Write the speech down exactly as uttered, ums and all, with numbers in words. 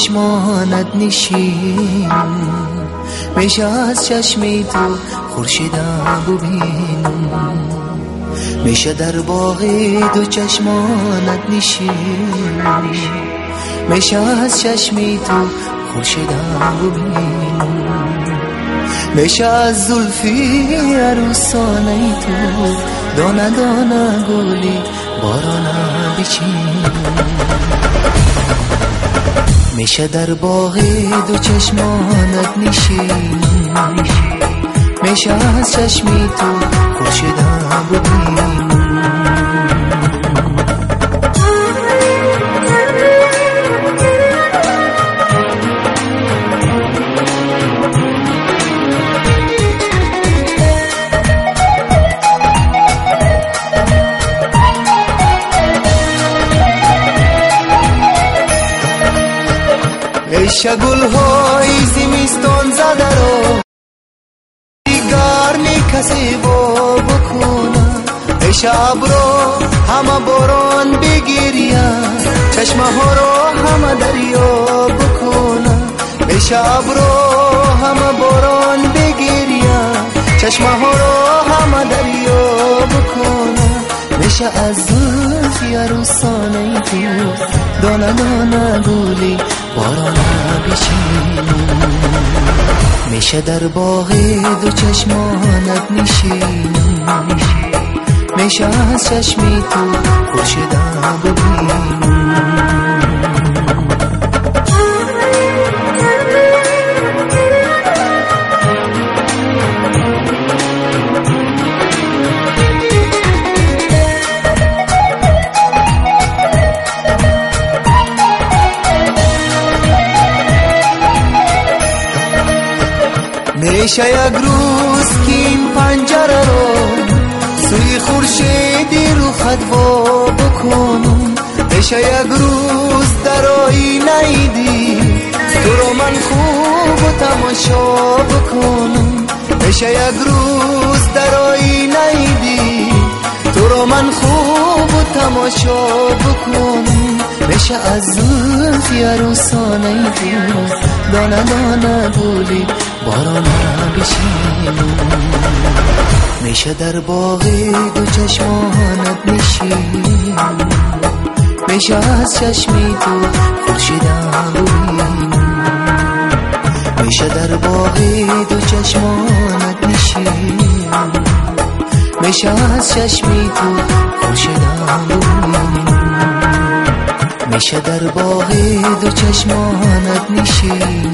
چشمانت نشین، میشه از چشمی تو خورشیدم ببینم، میشه در باغ دو چشمانت نشین، میشه از چشمی تو خورشیدم ببینم، میشه از زلفی عروسانه تو دانه دانه گلی بارانه بچینم، میشه در باغ دو چشمانت نشینم، میشه از چشمی تو خورشیدم ببینم. میشه گل‌های زمستان زده رو گرمی کسی با بکنه، میشه ابرو همه باران بگیریه، چشمه ها رو همه دریا بکنه، میشه ابرو همه باران بگیریه، چشمه ها رو همه دریا بکنه، میشه از زلفی عروسانه تو دانه دانه گلی بارانه بچینم، میشه در باغ دو چشمانت نشینم، میشه از چشمی تو خورشیدم ببینم. میشه یک روز که این پنجره رو سوی خورشیدی رو خطوا بکنم، میشه یک روز در آینه دید تو رو من خوب و تماشا بکنم، میشه یک روز در آینه دید تو رو من خوب و تماشا بکنم، میشه از زلفی عروسانه تو دانه دانه گلی بارانه بچینم، میشه در باغ دو چشمانت نشینم، میشه از چشمی تو خورشیدم ببینم، میشه در باغ دو چشمانت نشینم، میشه از چشمی تو خورشیدم ببینم، میشه در باغ دو چشمانت نشینم،